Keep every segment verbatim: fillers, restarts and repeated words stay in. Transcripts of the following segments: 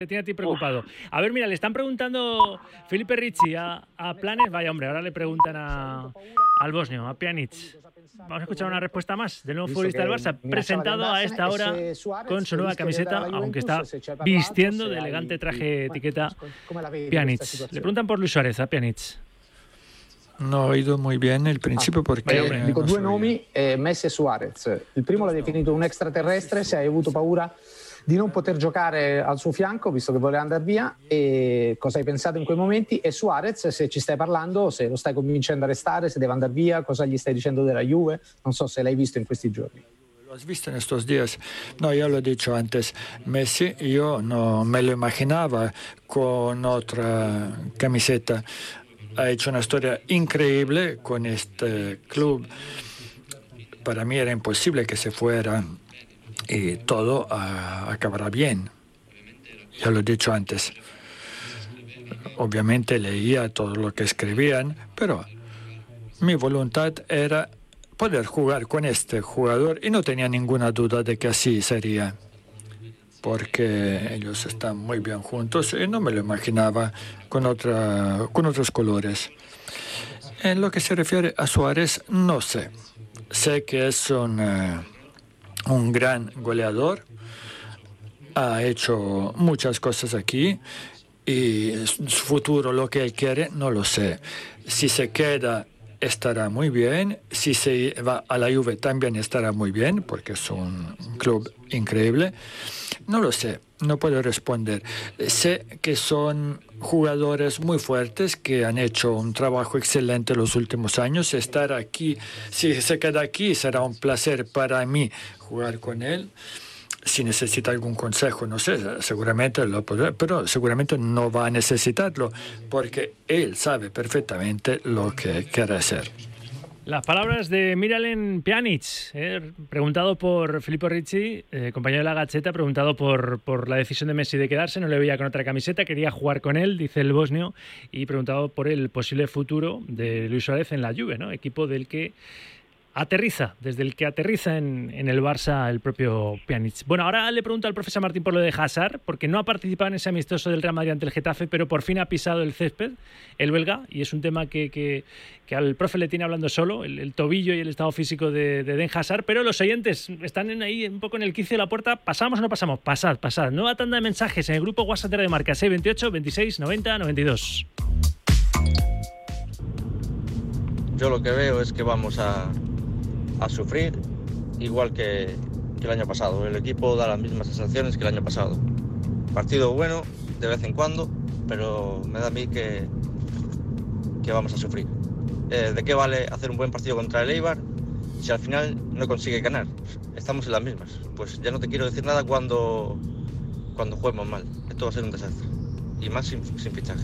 Te tiene a ti preocupado. A ver, mira, le están preguntando Felipe Ricci a, a Planes. Vaya, hombre, ahora le preguntan a, al bosnio, a Pjanic. Vamos a escuchar una respuesta más del nuevo futbolista del Barça, presentado a esta hora con su nueva camiseta, aunque está vistiendo de elegante traje etiqueta Pjanic. Le preguntan por Luis Suárez a Pjanic. No ho oído muy bien il principio perché... Eh, dico due nomi, eh, Messi e Suarez. Il primo l'ha definito un extraterrestre, se hai avuto paura di non poter giocare al suo fianco, visto che voleva andare via, e cosa hai pensato in quei momenti? E Suarez, se ci stai parlando, se lo stai convincendo a restare, se deve andare via, cosa gli stai dicendo della Juve? Non so se l'hai visto in questi giorni. ¿Lo has visto en estos días? No, ya lo he dicho antes. Messi, yo no me lo imaginaba con otra camiseta. Ha hecho una historia increíble con este club. Para mí era imposible que se fuera y todo uh, acabará bien. Ya lo he dicho antes. Obviamente leía todo lo que escribían, pero mi voluntad era poder jugar con este jugador y no tenía ninguna duda de que así sería, porque ellos están muy bien juntos y no me lo imaginaba con, otra, con otros colores. En lo que se refiere a Suárez, no sé. Sé que es un, uh, un gran goleador, ha hecho muchas cosas aquí y su futuro, lo que él quiere, no lo sé. Si se queda, estará muy bien. Si se va a la Juve, también estará muy bien, porque es un club increíble. No lo sé, no puedo responder. Sé que son jugadores muy fuertes que han hecho un trabajo excelente los últimos años. Estar aquí, si se queda aquí, será un placer para mí jugar con él. Si necesita algún consejo, no sé, seguramente lo podrá, pero seguramente no va a necesitarlo, porque él sabe perfectamente lo que quiere hacer. Las palabras de Miralem Pjanic, eh, preguntado por Filippo Ricci, eh, compañero de la Gazzetta, preguntado por, por la decisión de Messi de quedarse, no le veía con otra camiseta, quería jugar con él, dice el bosnio, y preguntado por el posible futuro de Luis Suárez en la Juve, ¿no? Equipo del que aterriza, desde el que aterriza en, en el Barça el propio Pjanic. Bueno, ahora le pregunto al profesor Martín por lo de Hazard, porque no ha participado en ese amistoso del Real Madrid ante el Getafe, pero por fin ha pisado el césped, el belga, y es un tema que, que, que al profe le tiene hablando solo, el, el tobillo y el estado físico de, de Eden Hazard, pero los oyentes están en ahí un poco en el quicio de la puerta. ¿Pasamos o no pasamos? Pasad, pasad. Nueva tanda de mensajes en el grupo WhatsApp de Marca, seis veintiocho, veintiséis, noventa, noventa y dos. Yo lo que veo es que vamos a a sufrir igual que, que el año pasado. El equipo da las mismas sensaciones que el año pasado. Partido bueno de vez en cuando, pero me da a mí que, que vamos a sufrir. Eh, ¿De qué vale hacer un buen partido contra el Eibar si al final no consigue ganar? Estamos en las mismas. Pues ya no te quiero decir nada cuando, cuando juguemos mal. Esto va a ser un desastre. Y más sin, sin fichajes.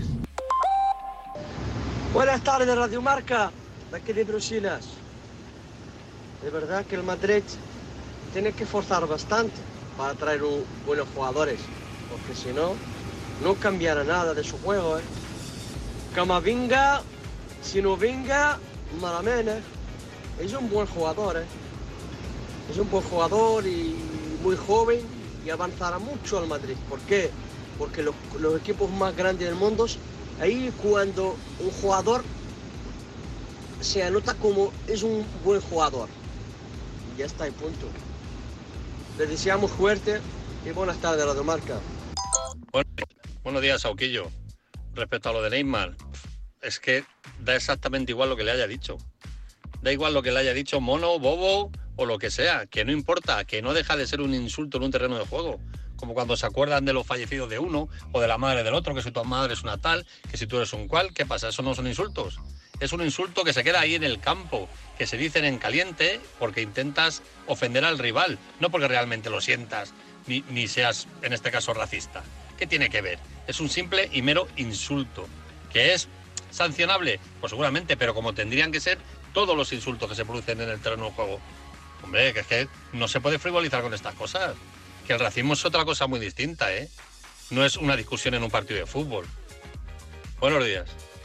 Buenas tardes, Radio Marca. De aquí de Bruselas. De verdad que el Madrid tiene que forzar bastante para traer un, buenos jugadores, porque si no, no cambiará nada de su juego. ¿eh? Camavinga, si no venga, malamente. Es un buen jugador, ¿eh? es un buen jugador y muy joven y avanzará mucho al Madrid. ¿Por qué? Porque los, los equipos más grandes del mundo, ahí cuando un jugador se anota como es un buen jugador. Ya está, y punto. Les deseamos fuerte y buenas tardes, Radio Marca. Bueno, buenos días, Sauquillo. Respecto a lo de Neymar, es que da exactamente igual lo que le haya dicho. Da igual lo que le haya dicho mono, bobo o lo que sea, que no importa, que no deja de ser un insulto en un terreno de juego. Como cuando se acuerdan de los fallecidos de uno o de la madre del otro, que si tu madre es una tal, que si tú eres un cual, ¿qué pasa? ¿Eso no son insultos? Es un insulto que se queda ahí en el campo, que se dicen en caliente porque intentas ofender al rival, no porque realmente lo sientas, ni, ni seas, en este caso, racista. ¿Qué tiene que ver? Es un simple y mero insulto. ¿Que es sancionable? Pues seguramente, pero como tendrían que ser todos los insultos que se producen en el terreno de juego. Hombre, que es que no se puede frivolizar con estas cosas. Que el racismo es otra cosa muy distinta, ¿eh? No es una discusión en un partido de fútbol. Buenos días.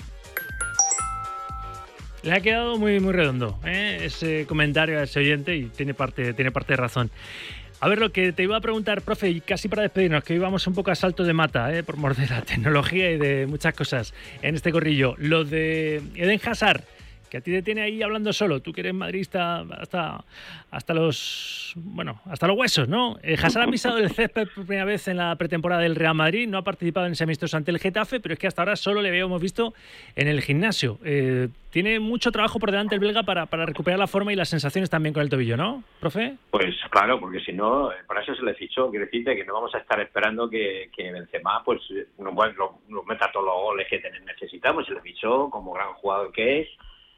Le ha quedado muy muy redondo, ¿eh? Ese comentario a ese oyente y tiene parte, tiene parte de razón. A ver, lo que te iba a preguntar, profe, y casi para despedirnos, que íbamos un poco a salto de mata, ¿eh? Por mor de la tecnología y de muchas cosas en este corrillo. Lo de Eden Hazard, que a ti te tiene ahí hablando solo, tú que eres madridista hasta, hasta los bueno, hasta los huesos, ¿no? Eh, Hazard ha pisado el césped por primera vez en la pretemporada del Real Madrid, no ha participado en ese amistoso ante el Getafe, pero es que hasta ahora solo le habíamos visto en el gimnasio. Eh, tiene mucho trabajo por delante el belga para, para recuperar la forma y las sensaciones también con el tobillo, ¿no, profe? Pues claro, porque si no, para eso se le fichó. Quiero decirte que no vamos a estar esperando que, que Benzema pues nos, bueno, nos meta todos los goles que necesitamos. Se le fichó como gran jugador que es.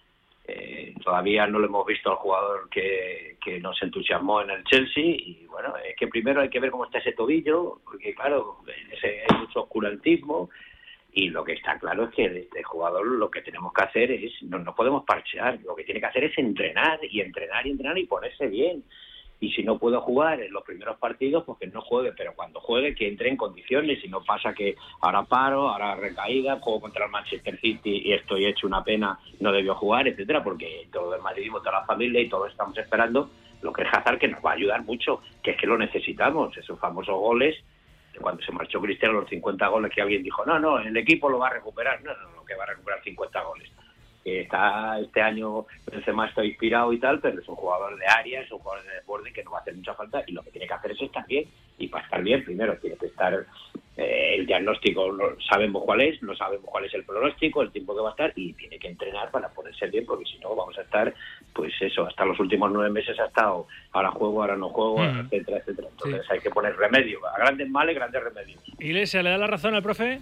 Eh, todavía no lo hemos visto al jugador que, que nos entusiasmó en el Chelsea y bueno, es que primero hay que ver cómo está ese tobillo, porque claro, ese, hay mucho oscurantismo y lo que está claro es que este jugador lo que tenemos que hacer es, no, no podemos parchear, lo que tiene que hacer es entrenar y entrenar y entrenar y ponerse bien. Y si no puedo jugar en los primeros partidos, pues que no juegue, pero cuando juegue que entre en condiciones, y no pasa que ahora paro, ahora recaída, juego contra el Manchester City y estoy hecho una pena, no debió jugar, etcétera, porque todo el madridismo, toda la familia y todos estamos esperando lo que es Hazard, que nos va a ayudar mucho, que es que lo necesitamos, esos famosos goles, cuando se marchó Cristiano, los cincuenta goles que alguien dijo, no, no, el equipo lo va a recuperar, no, no, no, que va a recuperar cincuenta goles. Está este año Benzema está inspirado y tal, pero es un jugador de área, es un jugador de desborde que no va a hacer mucha falta y lo que tiene que hacer es estar bien. Y para estar bien, primero tiene que estar eh, el diagnóstico, lo sabemos cuál es, no sabemos cuál es el pronóstico, el tiempo que va a estar y tiene que entrenar para poder ser bien, porque si no vamos a estar, pues eso, hasta los últimos nueve meses ha estado, ahora juego, ahora no juego, mm. etcétera, etcétera. Entonces sí, hay que poner remedio, a grandes males, grandes remedios. Iglesia, ¿le da la razón al profe?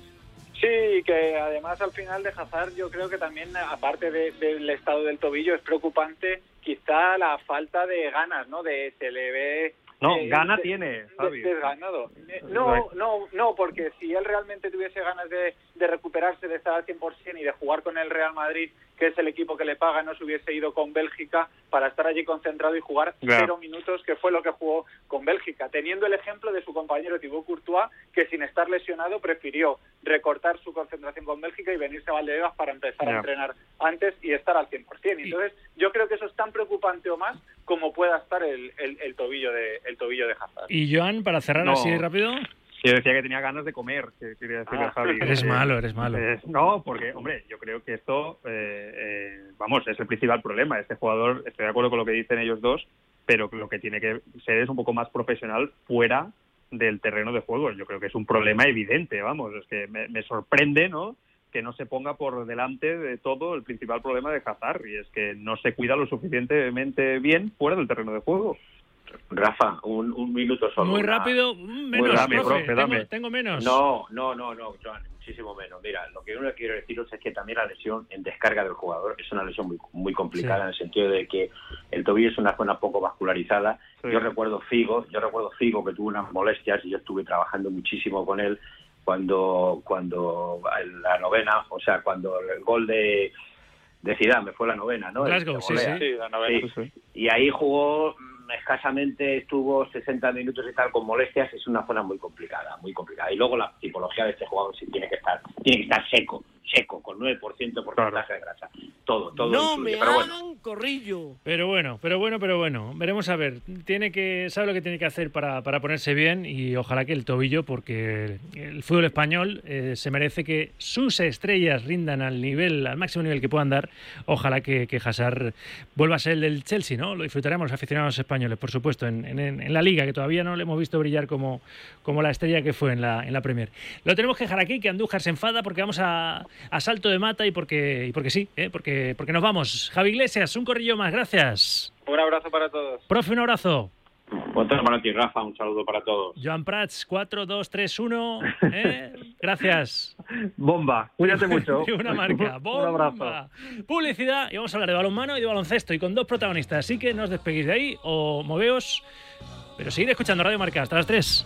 Sí, que además al final de Hazard yo creo que también, aparte de, del estado del tobillo, es preocupante quizá la falta de ganas, ¿no? De se le ve... No, eh, gana de, tiene, Fabio. Desganado. No, no, no, porque si él realmente tuviese ganas de, de recuperarse, de estar al cien por ciento y de jugar con el Real Madrid, que es el equipo que le paga, no se hubiese ido con Bélgica para estar allí concentrado y jugar yeah. cero minutos, que fue lo que jugó con Bélgica, teniendo el ejemplo de su compañero Thibaut Courtois, que sin estar lesionado prefirió recortar su concentración con Bélgica y venirse a Valdebebas para empezar yeah. a entrenar antes y estar al cien por ciento. Entonces, yo creo que eso es tan preocupante o más como pueda estar el, el, el tobillo de el tobillo de Hazard. Y Joan, para cerrar no. así rápido... Yo decía que tenía ganas de comer, que quería decirle ah, a Javi. Eres eh, malo, eres malo. Eh, no, porque, hombre, yo creo que esto, eh, eh, vamos, es el principal problema. Este jugador, estoy de acuerdo con lo que dicen ellos dos, pero lo que tiene que ser es un poco más profesional fuera del terreno de juego. Yo creo que es un problema evidente, vamos. Es que me, me sorprende, ¿no?, que no se ponga por delante de todo el principal problema de Hazard, y es que no se cuida lo suficientemente bien fuera del terreno de juego. Rafa, un, un minuto solo. Muy una... rápido, menos, Muy rápido, profe, profe, dame. Tengo, tengo menos. No, no, no, no, Joan, muchísimo menos. Mira, lo que yo quiero deciros es que también la lesión en descarga del jugador es una lesión muy muy complicada, sí. en el sentido de que el tobillo es una zona poco vascularizada. Sí. Yo recuerdo Figo, yo recuerdo Figo que tuvo unas molestias y yo estuve trabajando muchísimo con él cuando cuando la novena, o sea, cuando el gol de de Zidane, me fue la novena, ¿no? Glasgow, sí, sí, sí, la novena. Sí. Sí. Y ahí jugó escasamente, estuvo sesenta minutos y tal con molestias. Es una zona muy complicada, muy complicada. Y luego la tipología de este jugador sí tiene que estar, tiene que estar seco, seco, con nueve por ciento porcentaje claro. de grasa. Todo, todo. No me pero hagan bueno. corrillo. Pero bueno, pero bueno, pero bueno. Veremos a ver. Tiene que, sabe lo que tiene que hacer para, para ponerse bien, y ojalá que el tobillo, porque el fútbol español eh, se merece que sus estrellas rindan al nivel, al máximo nivel que puedan dar. Ojalá que, que Hazard vuelva a ser el del Chelsea, ¿no? Lo disfrutaremos los aficionados españoles, por supuesto, en, en, en la Liga, que todavía no le hemos visto brillar como, como la estrella que fue en la, en la Premier. Lo tenemos que dejar aquí, que Andújar se enfada porque vamos a, a salto de mata y porque, y porque sí, ¿eh? porque, porque nos vamos. Javi Iglesias, un corrillo más, gracias. Un abrazo para todos. Profe, un abrazo. Otro para ti, Rafa, un saludo para todos. Joan Prats, cuatro, dos, tres, uno. ¿eh? Gracias. Bomba, cuídate mucho. Una marca, bomba. Un abrazo. Publicidad, y vamos a hablar de balonmano y de baloncesto, y con dos protagonistas. Así que no os despeguéis de ahí o moveos, pero seguid escuchando Radio Marca hasta las tres.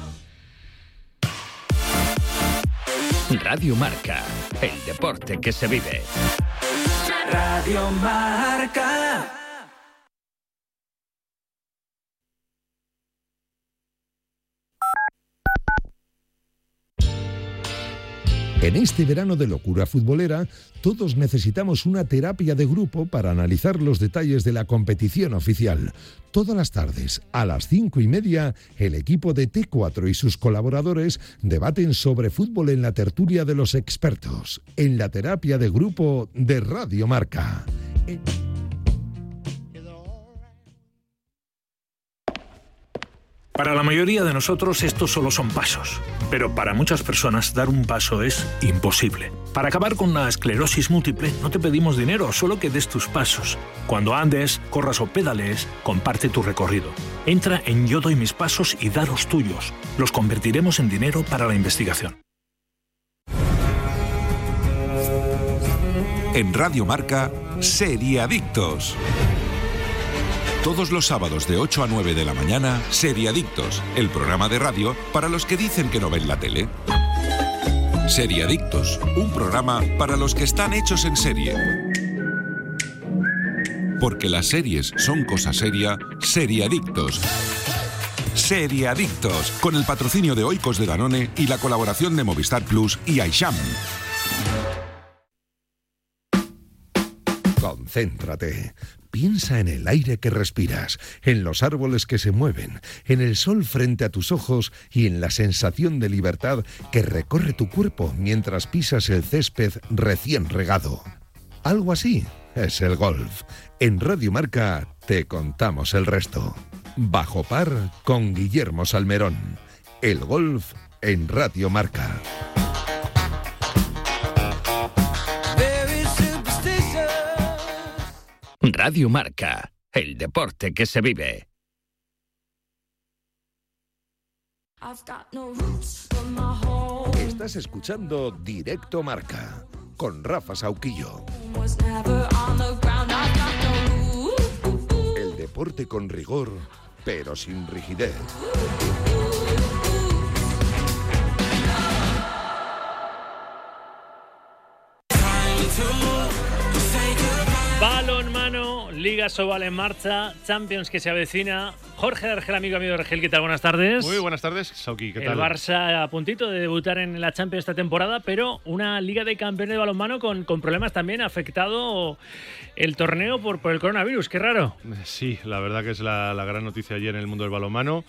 Radio Marca, el deporte que se vive. Radio Marca. En este verano de locura futbolera, todos necesitamos una terapia de grupo para analizar los detalles de la competición oficial. Todas las tardes, a las cinco y media, el equipo de T cuatro y sus colaboradores debaten sobre fútbol en la tertulia de los expertos, en la terapia de grupo de Radio Marca. Para la mayoría de nosotros estos solo son pasos, pero para muchas personas dar un paso es imposible. Para acabar con la esclerosis múltiple no te pedimos dinero, solo que des tus pasos. Cuando andes, corras o pedalees, comparte tu recorrido. Entra en Yo doy mis pasos y da los tuyos. Los convertiremos en dinero para la investigación. En Radio Marca, Seriadictos. Todos los sábados de ocho a nueve de la mañana, Seriadictos, el programa de radio para los que dicen que no ven la tele. Seriadictos, un programa para los que están hechos en serie. Porque las series son cosa seria, Seriadictos. Seriadictos, con el patrocinio de Oikos de Danone y la colaboración de Movistar Plus y Aisham. Concéntrate. Piensa en el aire que respiras, en los árboles que se mueven, en el sol frente a tus ojos y en la sensación de libertad que recorre tu cuerpo mientras pisas el césped recién regado. Algo así es el golf. En Radio Marca te contamos el resto. Bajo par con Guillermo Salmerón. El golf en Radio Marca. Radio Marca, el deporte que se vive. Estás escuchando Directo Marca con Rafa Sauquillo. El deporte con rigor, pero sin rigidez. Balonmano, Liga Sobal en marcha, Champions que se avecina. Jorge Argel, amigo, amigo de Argel, ¿qué tal? Buenas tardes. Muy buenas tardes, Sauki, ¿qué tal? El Barça a puntito de debutar en la Champions esta temporada, pero una Liga de Campeones de balonmano con, con problemas también, ha afectado el torneo por, por el coronavirus, qué raro. Sí, la verdad que es la, la gran noticia ayer en el mundo del balonmano.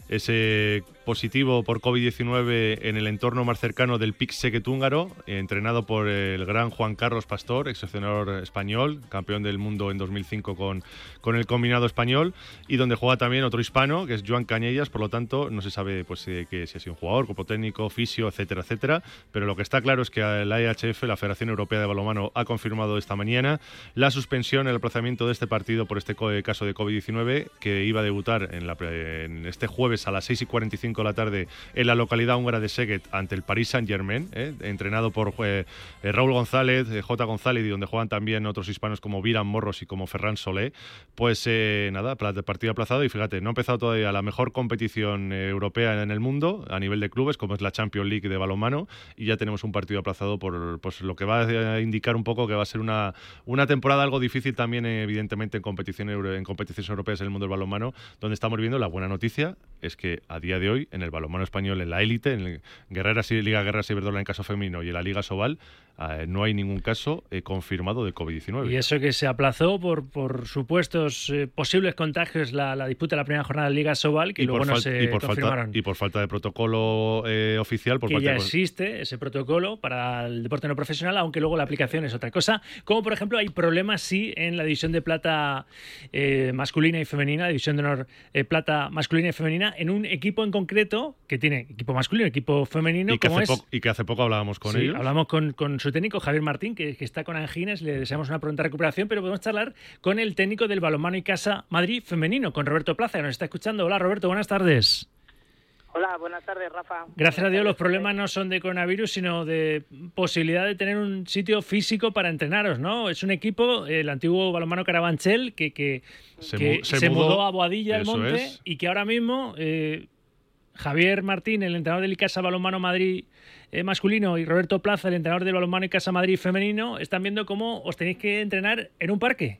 Ese positivo por COVID diecinueve en el entorno más cercano del Pic Sequet húngaro, entrenado por el gran Juan Carlos Pastor, ex seleccionador español, campeón del mundo en dos mil cinco con, con el combinado español, y donde juega también otro hispano, que es Joan Cañellas. Por lo tanto, no se sabe pues, eh, que si ha sido un jugador, cuerpo técnico, fisio, etcétera, etcétera, pero lo que está claro es que la E H F, la Federación Europea de Balonmano, ha confirmado esta mañana la suspensión, el aplazamiento de este partido por este caso de COVID diecinueve, que iba a debutar en, la, en este jueves a las seis y cuarenta y cinco de la tarde en la localidad húngara de Szeged ante el Paris Saint-Germain, eh, entrenado por eh, Raúl González, eh, J. González, y donde juegan también otros hispanos como Viran Morros y como Ferran Solé. Pues eh, nada, partido aplazado, y fíjate, no ha empezado todavía la mejor competición eh, europea en el mundo a nivel de clubes, como es la Champions League de balonmano, y ya tenemos un partido aplazado por pues, lo que va a indicar un poco que va a ser una, una temporada algo difícil también, eh, evidentemente, en, competición euro, en competiciones europeas en el mundo del balonmano, donde estamos viendo la buena noticia es que a día de hoy en el balonmano español, en la élite, en el Guerrera, Liga Guerrera Iberdrola en caso femenino y en la Liga Sobal, eh, no hay ningún caso eh, confirmado de COVID diecinueve. Y eso que se aplazó por, por supuestos eh, posibles contagios la, la disputa de la primera jornada de Liga Sobal, que y luego no se y por confirmaron. Falta, y por falta de protocolo eh, oficial. Por que parte ya de... existe ese protocolo para el deporte no profesional, aunque luego la aplicación es otra cosa. Como por ejemplo hay problemas sí en la división de plata eh, masculina y femenina, división de honor eh, plata masculina y femenina, en un equipo en concreto que tiene equipo masculino, equipo femenino, y que, como hace es... po- y que hace poco hablábamos con sí, ellos. Hablamos con, con su técnico, Javier Martín, que, que está con anginas, le deseamos una pronta recuperación, pero podemos charlar con el técnico del Balonmano y Casa Madrid femenino, con Roberto Plaza, que nos está escuchando. Hola Roberto, buenas tardes. Hola, buenas tardes, Rafa. Gracias buenas a Dios tardes. los problemas no son de coronavirus, sino de posibilidad de tener un sitio físico para entrenaros, ¿no? Es un equipo, el antiguo Balonmano Carabanchel, que, que, se, que mu- se se mudó, mudó a Boadilla del eso Monte es. y que ahora mismo eh, Javier Martín, el entrenador del Icasa Balonmano Madrid eh, masculino, y Roberto Plaza, el entrenador del Balonmano Icasa Madrid femenino, están viendo cómo os tenéis que entrenar en un parque.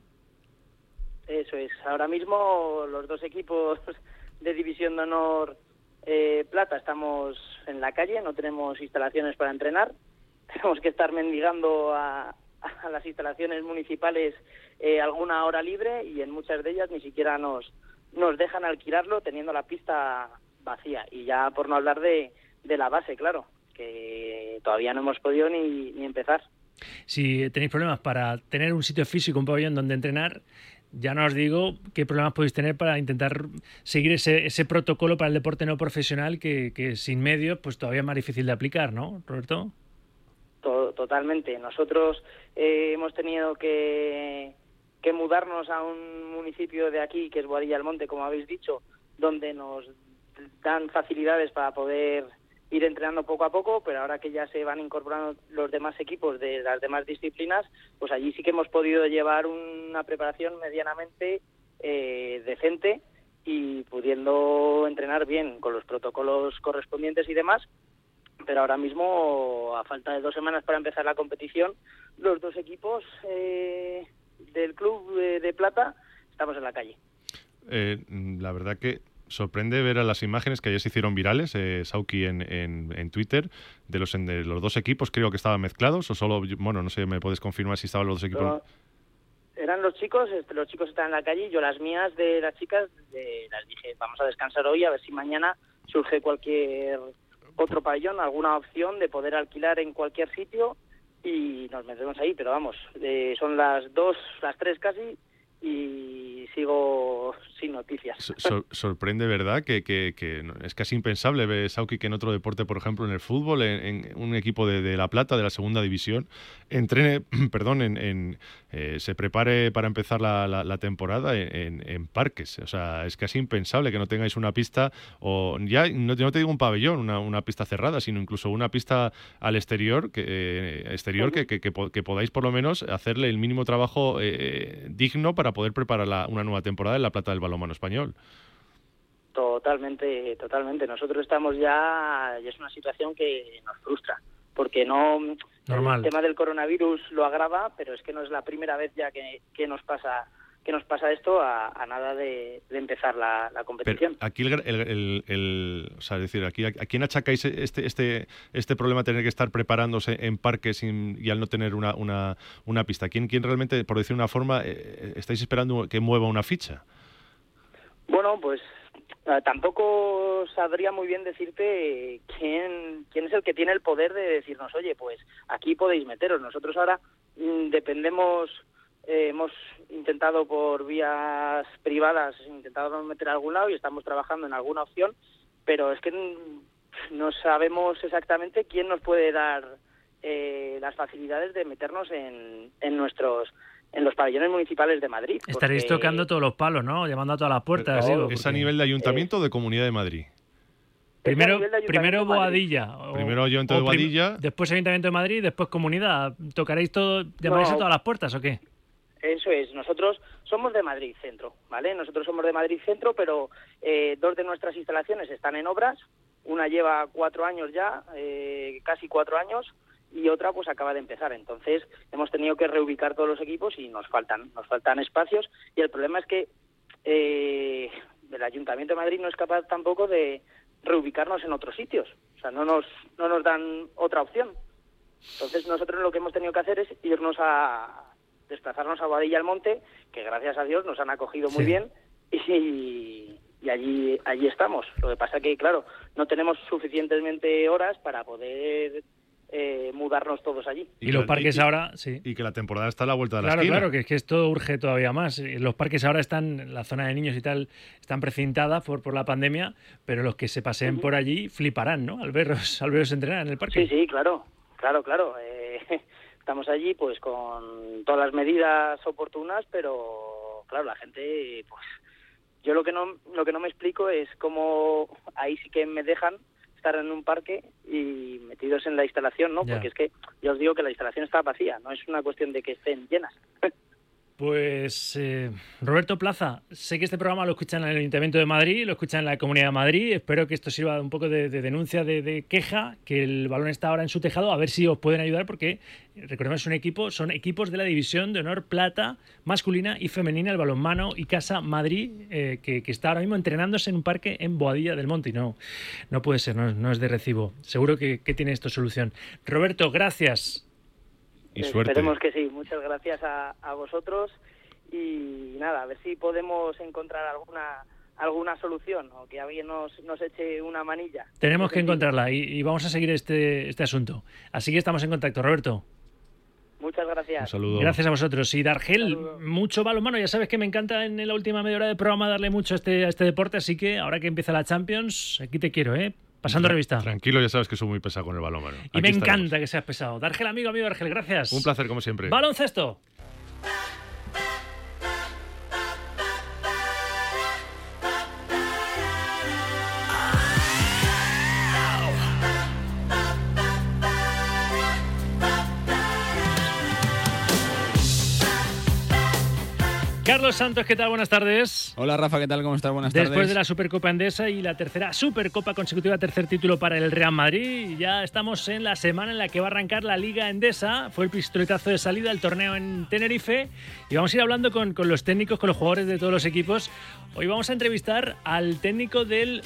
Eso es. Ahora mismo los dos equipos de División de Honor eh, Plata estamos en la calle, no tenemos instalaciones para entrenar, tenemos que estar mendigando a, a las instalaciones municipales eh, alguna hora libre, y en muchas de ellas ni siquiera nos nos dejan alquilarlo teniendo la pista vacía. Y ya por no hablar de, de la base, claro, que todavía no hemos podido ni, ni empezar. Si tenéis problemas para tener un sitio físico, un pabellón donde entrenar, ya no os digo qué problemas podéis tener para intentar seguir ese, ese protocolo para el deporte no profesional que, que sin medios pues todavía es más difícil de aplicar, ¿no, Roberto? Totalmente. Nosotros eh, hemos tenido que, que mudarnos a un municipio de aquí, que es Boadilla del Monte, como habéis dicho, donde nos dan facilidades para poder ir entrenando poco a poco, pero ahora que ya se van incorporando los demás equipos de las demás disciplinas, pues allí sí que hemos podido llevar una preparación medianamente eh, decente y pudiendo entrenar bien con los protocolos correspondientes y demás. Pero ahora mismo, a falta de dos semanas para empezar la competición, los dos equipos eh, del club de, de Plata estamos en la calle. Eh, la verdad que sorprende ver a las imágenes que ayer se hicieron virales, eh, Sauki, en, en, en Twitter, de los, de los dos equipos. Creo que estaban mezclados, o solo, bueno, no sé, me puedes confirmar si estaban los dos equipos. Pero eran los chicos, los chicos estaban en la calle, y yo las mías de las chicas de, las dije, vamos a descansar hoy, a ver si mañana surge cualquier otro pabellón, alguna opción de poder alquilar en cualquier sitio, y nos metemos ahí. Pero vamos, eh, son las dos, las tres casi, y sigo sin noticias. Sor- sorprende, ¿verdad? Que, que, que es casi impensable ver, Sauki, que en otro deporte, por ejemplo en el fútbol, en, en un equipo de, de La Plata, de la segunda división, entrene, perdón, en, en eh, se prepare para empezar la, la, la temporada en, en parques. O sea, es casi impensable que no tengáis una pista, o ya no, no te digo un pabellón, una, una pista cerrada, sino incluso una pista al exterior, que, eh, exterior uh-huh. que, que, que, que podáis por lo menos hacerle el mínimo trabajo eh, digno para poder preparar la, una nueva temporada en La Plata del balonmano español. Totalmente, totalmente. Nosotros estamos ya, y es una situación que nos frustra, porque no Normal. El tema del coronavirus lo agrava, pero es que no es la primera vez ya que, que nos pasa que nos pasa esto a, a nada de, de empezar la, la competición. Pero aquí el, el, el, el o sea, es decir, aquí a, a quién achacáis este este este problema, tener que estar preparándose en parques sin, y al no tener una una, una pista. ¿Quién quién realmente, por decir una forma, eh, estáis esperando que mueva una ficha? Bueno, pues eh, tampoco sabría muy bien decirte quién quién es el que tiene el poder de decirnos, oye, pues aquí podéis meteros. Nosotros ahora mmm, dependemos. Eh, hemos intentado por vías privadas, intentado meter a algún lado y estamos trabajando en alguna opción, pero es que no sabemos exactamente quién nos puede dar eh, las facilidades de meternos en, en nuestros en los pabellones municipales de Madrid. Estaréis porque... tocando todos los palos, ¿no? Llamando a todas las puertas. Pero, digo, ¿Es porque... a nivel de ayuntamiento eh... o de Comunidad de Madrid? Primero, primero Boadilla. O, primero Ayuntamiento de Boadilla. Prim- después Ayuntamiento de Madrid, después Comunidad. ¿Tocaréis todo, llamaréis no. a todas las puertas o qué? Eso es, nosotros somos de Madrid Centro, ¿vale? Nosotros somos de Madrid Centro, pero eh, dos de nuestras instalaciones están en obras. Una lleva cuatro años ya, eh, casi cuatro años, y otra pues acaba de empezar. Entonces hemos tenido que reubicar todos los equipos y nos faltan, nos faltan espacios. Y el problema es que eh, el Ayuntamiento de Madrid no es capaz tampoco de reubicarnos en otros sitios. O sea, no nos, no nos dan otra opción. Entonces nosotros lo que hemos tenido que hacer es irnos a... desplazarnos a Boadilla del Monte, que gracias a Dios nos han acogido muy sí. bien, y, y allí allí estamos. Lo que pasa que, claro, no tenemos suficientemente horas para poder eh, mudarnos todos allí. Y, y los parques y, ahora, sí. Y que la temporada está a la vuelta de la claro, esquina. Claro, claro, que es que esto urge todavía más. Los parques ahora están, la zona de niños y tal, están precintadas por, por la pandemia, pero los que se paseen uh-huh. por allí fliparán, ¿no? Al verlos, al verlos entrenar en el parque. Sí, sí, claro, claro, claro. Eh... Estamos allí pues con todas las medidas oportunas, pero claro, la gente, pues yo lo que no lo que no me explico es cómo ahí sí que me dejan estar en un parque y metidos en la instalación, ¿no? Ya. Porque es que yo os digo que la instalación está vacía, no es una cuestión de que estén llenas. Pues eh, Roberto Plaza, sé que este programa lo escuchan en el Ayuntamiento de Madrid, lo escuchan en la Comunidad de Madrid. Espero que esto sirva un poco de, de denuncia, de, de queja, que el balón está ahora en su tejado, a ver si os pueden ayudar, porque recordemos un equipo, son equipos de la División de Honor Plata masculina y femenina, el balonmano y Casa Madrid, eh, que, que está ahora mismo entrenándose en un parque en Boadilla del Monte. Y no, no puede ser, no, no es de recibo. Seguro que, que tiene esto solución. Roberto, gracias. Y suerte. Esperemos que sí. Muchas gracias a, a vosotros y nada, a ver si podemos encontrar alguna alguna solución o que alguien nos, nos eche una manilla. Tenemos que encontrarla y, y vamos a seguir este, este asunto. Así que estamos en contacto, Roberto. Muchas gracias. Un saludo. Gracias a vosotros. Y Dargel, mucho balonmano. Ya sabes que me encanta en la última media hora del programa darle mucho a este, a este deporte, así que ahora que empieza la Champions, aquí te quiero, ¿eh? Pasando revista. Tranquilo, ya sabes que soy muy pesado con el balonmano. Y me encanta que seas pesado. Dargel, amigo, amigo Dargel, gracias. Un placer, como siempre. Baloncesto. Carlos Santos, ¿qué tal? Buenas tardes. Hola Rafa, ¿qué tal? ¿Cómo estás? Buenas Después tardes. Después de la Supercopa Endesa y la tercera Supercopa consecutiva, tercer título para el Real Madrid, ya estamos en la semana en la que va a arrancar la Liga Endesa. Fue el pistoletazo de salida del torneo en Tenerife y vamos a ir hablando con, con los técnicos, con los jugadores de todos los equipos. Hoy vamos a entrevistar al técnico del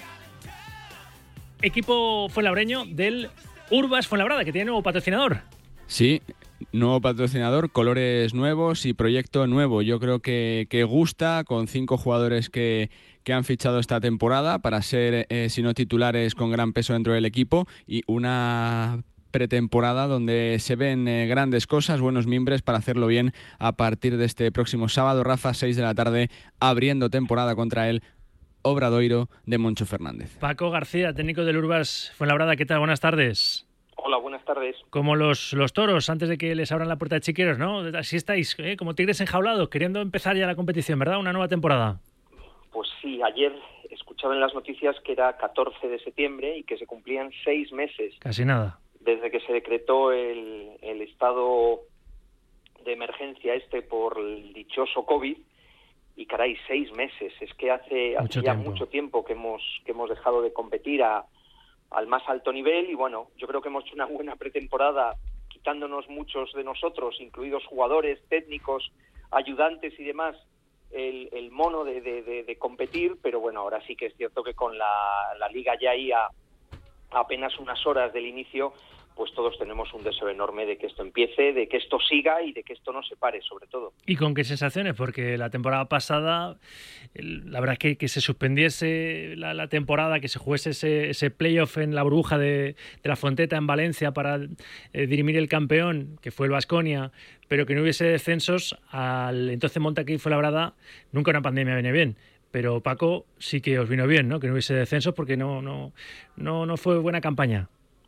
equipo fuenlabreño, del Urbas Fuenlabrada, que tiene nuevo patrocinador. Sí, nuevo patrocinador, colores nuevos y proyecto nuevo. Yo creo que, que gusta, con cinco jugadores que, que han fichado esta temporada para ser, eh, si no titulares, con gran peso dentro del equipo, y una pretemporada donde se ven eh, grandes cosas, buenos mimbres para hacerlo bien a partir de este próximo sábado, Rafa, seis de la tarde, abriendo temporada contra el Obradoiro de Moncho Fernández. Paco García, técnico del Urbas Fuenlabrada, ¿qué tal? Buenas tardes. Hola, buenas tardes. Como los, los toros antes de que les abran la puerta de chiqueros, ¿no? Así estáis, ¿eh? Como tigres enjaulados, queriendo empezar ya la competición, ¿verdad? Una nueva temporada. Pues sí, ayer escuchaba en las noticias que era catorce de septiembre y que se cumplían seis meses. Casi nada. Desde que se decretó el, el estado de emergencia este por el dichoso COVID. Y caray, seis meses. Es que hace, hace ya mucho tiempo que hemos, que hemos dejado de competir a... al más alto nivel y bueno, yo creo que hemos hecho una buena pretemporada quitándonos muchos de nosotros, incluidos jugadores, técnicos, ayudantes y demás, el, el mono de, de, de, de competir, pero bueno, ahora sí que es cierto que con la, la liga ya ahí a, a apenas unas horas del inicio, pues todos tenemos un deseo enorme de que esto empiece, de que esto siga y de que esto no se pare, sobre todo. ¿Y con qué sensaciones? Porque la temporada pasada, la verdad es que, que se suspendiese la, la temporada, que se jugase ese, ese playoff en la burbuja de, de la Fonteta en Valencia para eh, dirimir el campeón, que fue el Baskonia, pero que no hubiese descensos, al entonces Montaquí Fuenlabrada, nunca una pandemia viene bien. Pero Paco sí que os vino bien, ¿no? Que no hubiese descensos porque no, no, no, no fue buena campaña.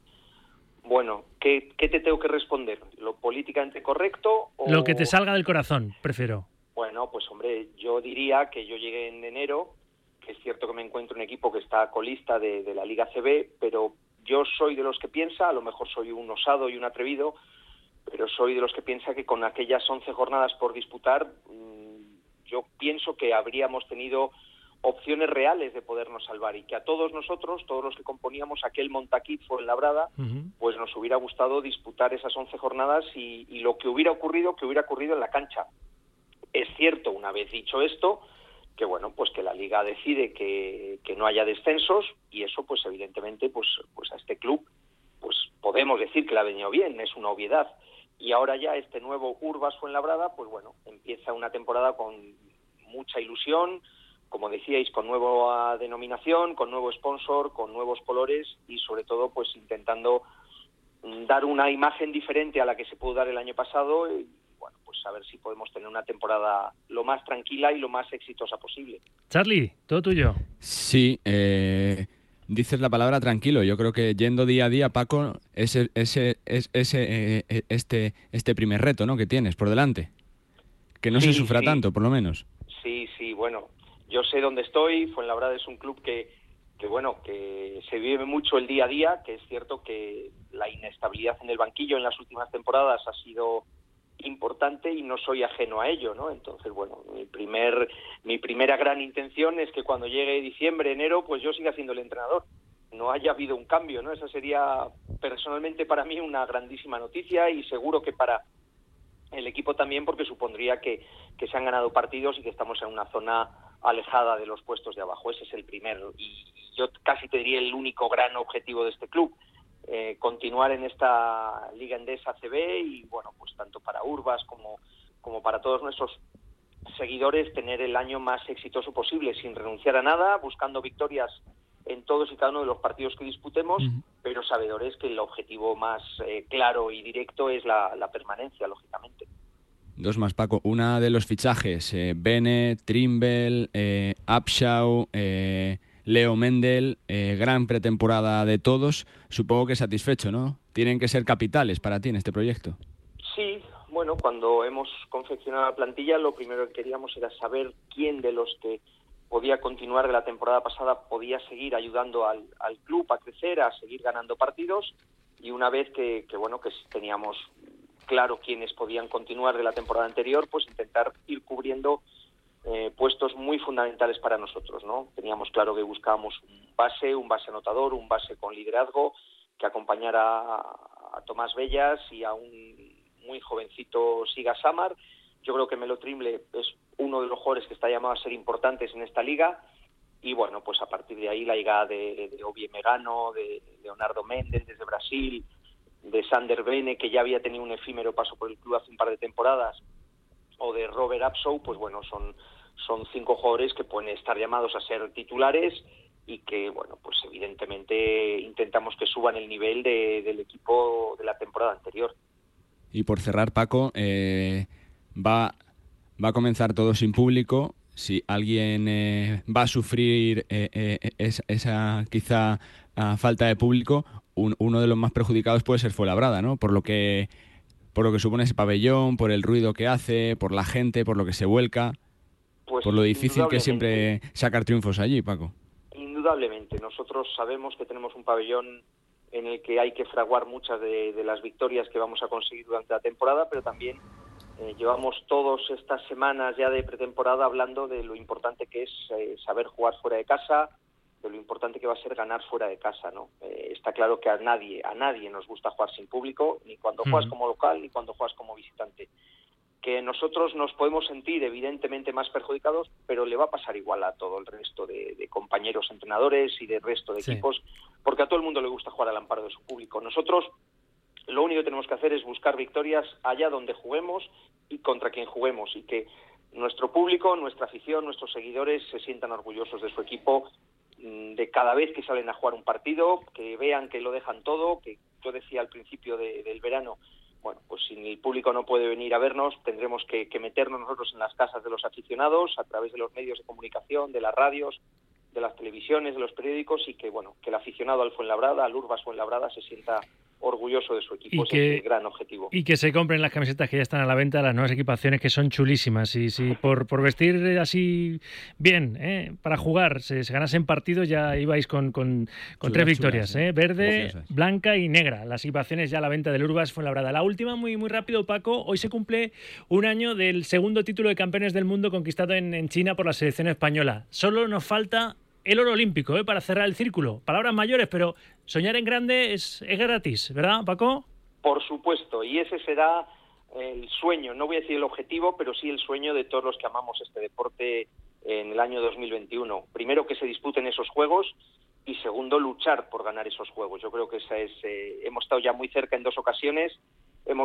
Bueno, ¿qué, ¿qué te tengo que responder? ¿Lo políticamente correcto? O... Lo que te salga del corazón, prefiero. Bueno, pues hombre, yo diría que yo llegué en enero, que es cierto que me encuentro un equipo que está colista de, de la Liga C B, pero yo soy de los que piensa, a lo mejor soy un osado y un atrevido, pero soy de los que piensa que con aquellas once jornadas por disputar, yo pienso que habríamos tenido opciones reales de podernos salvar y que a todos nosotros, todos los que componíamos aquel Montaquí Fuenlabrada, uh-huh. pues nos hubiera gustado disputar esas once jornadas y, y lo que hubiera ocurrido, que hubiera ocurrido en la cancha. Es cierto, una vez dicho esto, que bueno, pues que la Liga decide que, que no haya descensos y eso pues evidentemente pues, pues a este club pues podemos decir que le ha venido bien, es una obviedad. Y ahora ya este nuevo Urbas Fuenlabrada, pues bueno, empieza una temporada con mucha ilusión, como decíais, con nueva denominación, con nuevo sponsor, con nuevos colores y sobre todo pues intentando dar una imagen diferente a la que se pudo dar el año pasado y bueno, pues a ver si podemos tener una temporada lo más tranquila y lo más exitosa posible. Charlie, todo tuyo. Sí, eh, dices la palabra tranquilo. Yo creo que yendo día a día, Paco, ese, ese, ese, ese eh, este, este primer reto, ¿no?, que tienes por delante. Que no sí, se sufra sí. tanto, por lo menos. Sí, sí, bueno. Yo sé dónde estoy, Fuenlabrada es un club que, que, bueno, que se vive mucho el día a día, que es cierto que la inestabilidad en el banquillo en las últimas temporadas ha sido importante y no soy ajeno a ello, ¿no? Entonces, bueno, mi primer mi primera gran intención es que cuando llegue diciembre, enero, pues yo siga siendo el entrenador. No haya habido un cambio, ¿no? Esa sería personalmente para mí una grandísima noticia y seguro que para el equipo también, porque supondría que, que se han ganado partidos y que estamos en una zona alejada de los puestos de abajo. Ese es el primero y yo casi te diría el único gran objetivo de este club. Eh, continuar en esta Liga Endesa C B y bueno, pues tanto para Urbas como, como para todos nuestros seguidores tener el año más exitoso posible, sin renunciar a nada, buscando victorias en todos y cada uno de los partidos que disputemos, uh-huh. pero sabedores que el objetivo más eh, claro y directo es la, la permanencia, lógicamente. Dos más, Paco. Una de los fichajes, eh, Bennett, Trimble, eh, Upshaw, eh, Leo Mendel, eh, gran pretemporada de todos. Supongo que satisfecho, ¿no? Tienen que ser capitales para ti en este proyecto. Sí, bueno, cuando hemos confeccionado la plantilla, lo primero que queríamos era saber quién de los que podía continuar de la temporada pasada podía seguir ayudando al, al club a crecer, a seguir ganando partidos, y una vez que, que bueno, que teníamos claro quiénes podían continuar de la temporada anterior, pues intentar ir cubriendo Eh, puestos muy fundamentales para nosotros, ¿no? Teníamos claro que buscábamos un base, un base anotador, un base con liderazgo que acompañara a, a Tomás Bellas y a un muy jovencito Siga Samar. Yo creo que Melo Trimble es uno de los jugadores que está llamado a ser importantes en esta liga y bueno, pues a partir de ahí la llegada de, de Ovie Megano, de Leonardo Méndez desde Brasil, de Sander Bene, que ya había tenido un efímero paso por el club hace un par de temporadas, o de Robert Upshaw, pues bueno, son, son cinco jugadores que pueden estar llamados a ser titulares y que, bueno, pues evidentemente intentamos que suban el nivel de, del equipo de la temporada anterior. Y por cerrar, Paco, eh, va, va a comenzar todo sin público. Si alguien eh, va a sufrir eh, eh, esa, esa quizá uh, falta de público, un, uno de los más perjudicados puede ser Fuenlabrada, ¿no? Por lo que por lo que supone ese pabellón, por el ruido que hace, por la gente, por lo que se vuelca, pues por lo difícil que es siempre sacar triunfos allí, Paco. Indudablemente. Nosotros sabemos que tenemos un pabellón en el que hay que fraguar muchas de, de las victorias que vamos a conseguir durante la temporada, pero también eh, llevamos todas estas semanas ya de pretemporada hablando de lo importante que es eh, saber jugar fuera de casa, de lo importante que va a ser ganar fuera de casa, ¿no? Eh, está claro que a nadie, a nadie nos gusta jugar sin público, ni cuando juegas como local, ni cuando juegas como visitante. Que nosotros nos podemos sentir evidentemente más perjudicados, pero le va a pasar igual a todo el resto de, de compañeros entrenadores y del resto de sí. equipos, porque a todo el mundo le gusta jugar al amparo de su público. Nosotros lo único que tenemos que hacer es buscar victorias allá donde juguemos y contra quien juguemos, y que nuestro público, nuestra afición, nuestros seguidores se sientan orgullosos de su equipo, de cada vez que salen a jugar un partido, que vean que lo dejan todo, que yo decía al principio de, del verano, bueno, pues si el público no puede venir a vernos, tendremos que, que meternos nosotros en las casas de los aficionados, a través de los medios de comunicación, de las radios, de las televisiones, de los periódicos, y que bueno, que el aficionado al Fuenlabrada, al Urbas Fuenlabrada, se sienta orgulloso de su equipo. Ese es el gran objetivo. Y que se compren las camisetas que ya están a la venta, las nuevas equipaciones que son chulísimas. Y si por, por vestir así bien, ¿eh? para jugar, se, se ganasen partidos, ya ibais con, con, con chulas, tres victorias, chulas, ¿eh? Verde, Gracias. blanca y negra. Las equipaciones ya a la venta del Urbas Fuenlabrada. La última, muy, muy rápido, Paco. Hoy se cumple un año del segundo título de campeones del mundo conquistado en, en China por la selección española. Solo nos falta el oro olímpico, ¿eh? para cerrar el círculo. Palabras mayores, pero soñar en grande es, es gratis, ¿verdad, Paco? Por supuesto, y ese será el sueño, no voy a decir el objetivo, pero sí el sueño de todos los que amamos este deporte en el año dos mil veintiuno. Primero, que se disputen esos juegos, y segundo, luchar por ganar esos juegos. Yo creo que esa es, eh, hemos estado ya muy cerca en dos ocasiones, hemos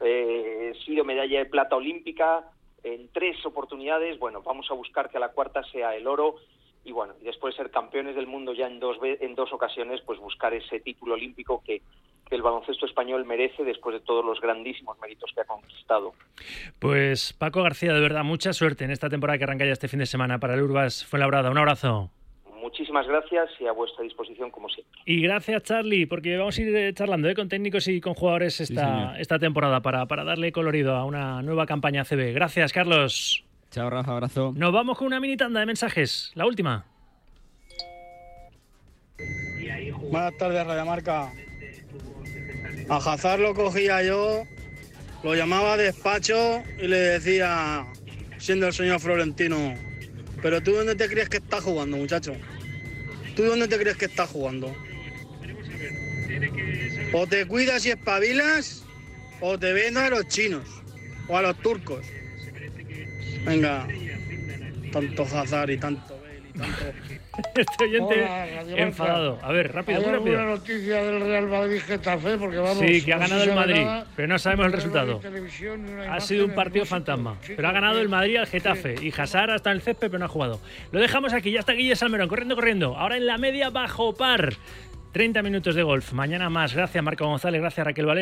eh, sido medalla de plata olímpica en tres oportunidades. Bueno, vamos a buscar que a la cuarta sea el oro. Y bueno, y después de ser campeones del mundo ya en dos en dos ocasiones, pues buscar ese título olímpico que, que el baloncesto español merece después de todos los grandísimos méritos que ha conquistado. Pues Paco García, de verdad, mucha suerte en esta temporada que arranca ya este fin de semana para el Urbas Fuenlabrada. Un abrazo. Muchísimas gracias y a vuestra disposición como siempre. Y gracias, Charlie, porque vamos a ir charlando ¿eh? con técnicos y con jugadores esta, sí, esta temporada para, para darle colorido a una nueva campaña A C B. Gracias, Carlos. Chao, Rafa, abrazo. Nos vamos con una mini tanda de mensajes. La última. Buenas tardes, Radio Marca. A Hazard lo cogía yo lo llamaba despacho y le decía, siendo el señor Florentino, pero tú dónde te crees que estás jugando, muchacho? ¿Tú dónde te crees que estás jugando? O te cuidas y espabilas, o te vendas a los chinos o a los turcos. Venga, tanto Hazard y tanto Bale y tanto... Este oyente Hola, enfadado. A ver, rápido, ¿Hay muy rápido. alguna noticia del Real Madrid-Getafe? Porque vamos, Sí, que ha no ganado se el sabe Madrid, nada, pero no sabemos el no resultado. hay televisión, ni una Ha imagen, sido un ni partido ningún fantasma. sitio. Pero ha ganado el Madrid al Getafe. Y Hazard hasta en el césped, pero no ha jugado. Lo dejamos aquí. Ya está Guille Salmerón, corriendo, corriendo. Ahora en la media bajo par. treinta minutos de golf. Mañana más. Gracias, Marco González. Gracias, Raquel Valera.